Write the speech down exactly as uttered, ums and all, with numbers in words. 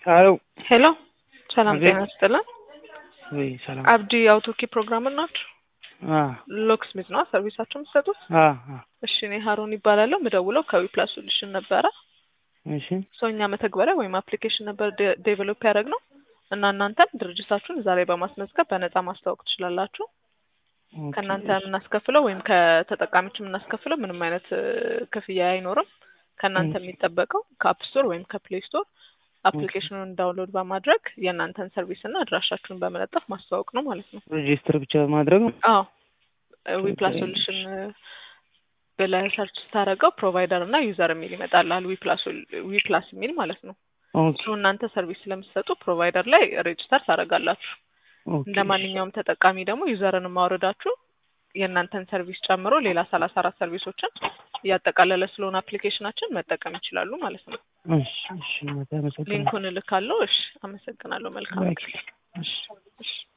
አሎ ሄሎ ሰላም ጤና ይስጥልን። ወይ ሰላም አብዲ አውቶኪ ፕሮግራመር ናችሁ? አዎ ሎክስ ሚዝ ነው ሰርቪሳችሁ የምትሰጡት? አዎ አዎ። እሺ እኔ ሃሩን ይባላለሁ። ምደውለው ከዊፕላስ ሶሉሽን ነበረ። እሺ ሶኛ መተግበሪያ ወይም አፕሊኬሽን ነበር ዴቨሎፕ ያደረግነው እና እናንተም ድርጅታችሁን እዛ ላይ በማስመዝገብ በነፃ ማስተዋወቅ ትችላላችሁ። ከእናንተ የምናስከፍለው ወይም ከተጠቃሚዎች የምናስከፍለው ምንም አይነት ክፍያ አይኖርም። ከእናንተ የሚጠበቀው ከአፕ ስቶር ወይም ከፕሌይ ስቶር አፕሊኬሽኑን ዳውንሎድ በማድረግ የእናንተን ሰርቪስ እና አድራሻችሁን በመለጠፍ ማስተዋወቅ ነው ማለት ነው። ሬጂስተር ብቻ በማድረግ ነው? አዎ ዊፕላስ ሶሉሽን ብለህ ሰርች ስታደርገው ፕሮቫይደር እና ዩዘር የሚል ይመጣልሃል። ዊፕላስ ዊፕላስ የሚል ማለት ነው። ኦኬ እናንተ ሰርቪስ ስለምትሰጡ ፕሮቫይደር ላይ ሬጂስተር ታደርጋላችሁ። እንደ ማንኛውም ተጠቃሚ ደግሞ ዩዘርን ማውረዳችሁ የእናንተን ሰርቪስ ጨምሮ ሌላ ሰላሳ አራት ሰርቪሶችን እያጠቃለለ ስለሆነ አፕሊኬሽናችን መጠቀም ይችላሉ ማለት ነው። እሺ እሺ። ሊንኩን እልካለሁ። እሺ አመሰግናለሁ። መልካም። እሺ እሺ።